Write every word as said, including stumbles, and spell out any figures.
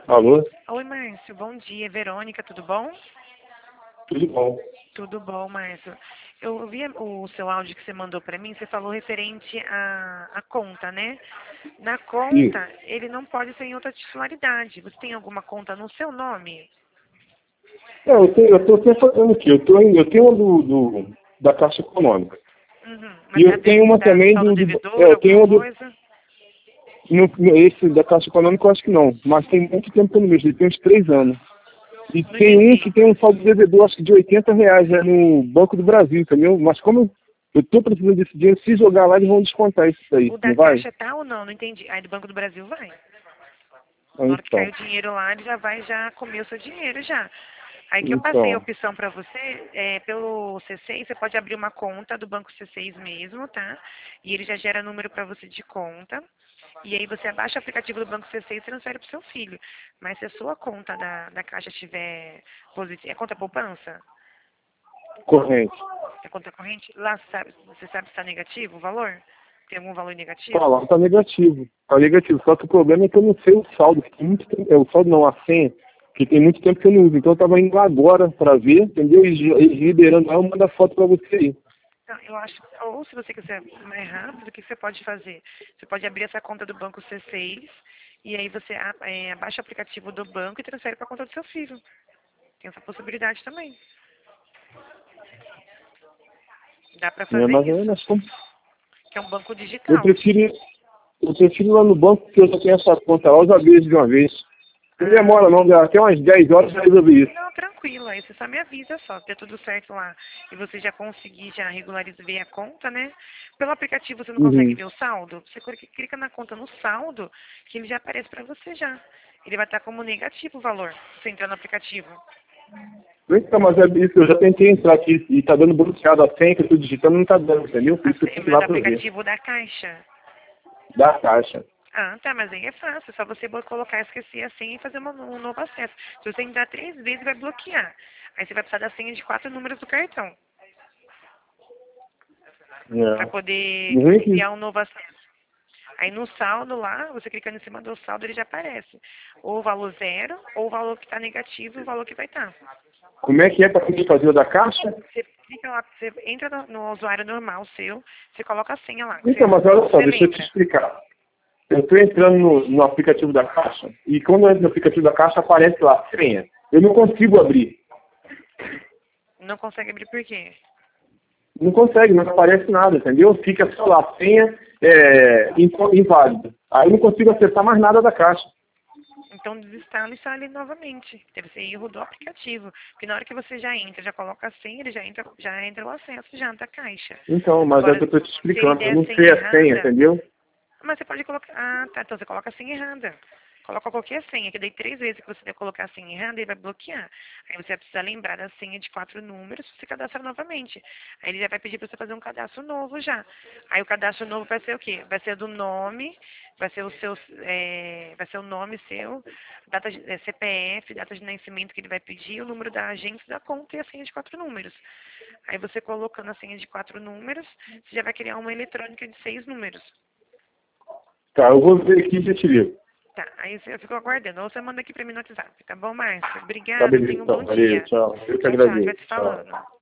Alô? Oi, Márcio, bom dia. Verônica, tudo bom? Tudo bom? Tudo bom, Márcio. Eu vi o seu áudio que você mandou para mim, você falou referente à, à conta, né? Na Isso. conta, ele não pode ser em outra titularidade. Você tem alguma conta no seu nome? Não, eu tenho, eu tô sempre fazendo aqui. Eu, tô, em- eu tenho uma do, do, da Caixa Econômica. Uhum. E Mas é a eu tenho deve- uma da também saldo do. do é, devedor, eu tenho alguma uma do. coisa? No, no- esse da Caixa Econômica eu acho que não. Mas tem muito tempo que eu não mexo. Ele tem uns três anos. E Não tem um que entendi. tem um saldo devedor, acho que de oitenta reais, é no Banco do Brasil, entendeu? Mas como eu tô precisando desse dinheiro, se jogar lá, eles vão descontar isso daí. O da Não vai? Caixa tá ou não? Não entendi. Aí do Banco do Brasil vai. Ah, Na hora que cair então. o dinheiro lá, ele já vai já comer o seu dinheiro já. Aí que eu passei a Então. opção para você, é, pelo C seis, você pode abrir uma conta do Banco C seis mesmo, tá? E ele já gera número para você de conta. E aí você abaixa o aplicativo do Banco C seis e transfere para o seu filho. Mas se a sua conta da, da Caixa estiver positiva, é conta poupança? Corrente. É conta corrente? Lá sabe, você sabe se está negativo o valor? Tem algum valor Tá negativo? lá, tá negativo. Tá negativo. Só que o problema é que eu não sei o saldo, que tem muito tempo. É, o saldo não, a senha, que tem muito tempo que eu não uso. Então eu tava indo lá agora pra ver, entendeu? E eles liberando lá, eu mando a foto pra você aí. Não, eu acho, ou se você quiser mais rápido, o que você pode fazer? Você pode abrir essa conta do banco C seis e aí você a- é, abaixa o aplicativo do banco e transfere para a conta do seu filho. Tem essa possibilidade também. Dá para É, fazer mas é, isso, nós como- que é um banco eu digital. prefiro, eu prefiro ir lá no banco, porque eu já tenho essa conta lá, eu já vejo de uma vez. Não Ah, demora não, dá até umas dez horas já resolvi isso. não, tranquilo, aí você só me avisa só, ter tudo certo lá. E você já conseguir já regularizar ver a conta, né? Pelo aplicativo você não consegue Uhum. ver o saldo? Você clica clica na conta no saldo, que ele já aparece para você já. Ele vai estar como negativo o valor, se você entrar no aplicativo. Então, mas é isso, eu já tentei entrar aqui e tá dando bloqueado a senha que eu tô digitando, não tá dando, entendeu? Por A isso que eu senha, tenho que ir mas lá o pra ver. aplicativo da Caixa. Da Caixa. Ah, tá, mas aí é fácil. É só você bo- colocar, esquecer a senha e fazer uma- um novo acesso. Se você entrar três vezes, vai bloquear. Aí você vai precisar da senha de quatro números do cartão para É. poder Não vem aqui. criar um novo acesso. Aí no saldo lá, você clicando em cima do saldo, ele já aparece. Ou o valor zero, ou o valor que está negativo e o valor que vai estar. Como é que é para mim fazer o da Caixa? Você clica lá, você entra no, no usuário normal seu, você coloca a senha lá. que Então, Você, mas olha só, você deixa eu te lembra? explicar. Eu estou entrando no, no aplicativo da Caixa e quando eu entro no aplicativo da Caixa aparece lá, senha. Eu não consigo abrir. Não consegue abrir por quê? Não consegue, não aparece nada, entendeu? Fica só lá, senha é, inco- inválida. Aí eu não consigo acessar mais nada da Caixa. Então desinstala e instale novamente. Deve ser erro do aplicativo. Porque na hora que você já entra, já coloca a senha, ele já entra, já entra o acesso já da caixa. Então, mas é o Agora, que eu estou te se ele explicando. Eu der a não senha sei a senha, errada, entendeu? mas você pode colocar. Ah, tá. Então você coloca a senha errada. Coloca qualquer senha, que daí três vezes que você der colocar a senha errada, ele vai bloquear. Aí você vai precisar lembrar da senha de quatro números, você cadastra novamente. Aí ele já vai pedir para você fazer um cadastro novo já. Aí o cadastro novo vai ser o quê? Vai ser do nome, vai ser o seu, é, vai ser o nome seu, data de, é, C P F, data de nascimento que ele vai pedir, o número da agência da conta e a senha de quatro números. Aí você colocando a senha de quatro números, você já vai criar uma eletrônica de seis números. Tá, eu vou ver aqui e já te ligo. Tá, aí eu fico aguardando. Ou você manda aqui pra mim no WhatsApp, tá bom, Márcio? Tá, Obrigada, beleza, tenha um bom então. Valeu, dia. tchau. Eu que Tchau, tchau, a gente vai agradeço. se Tchau. falando.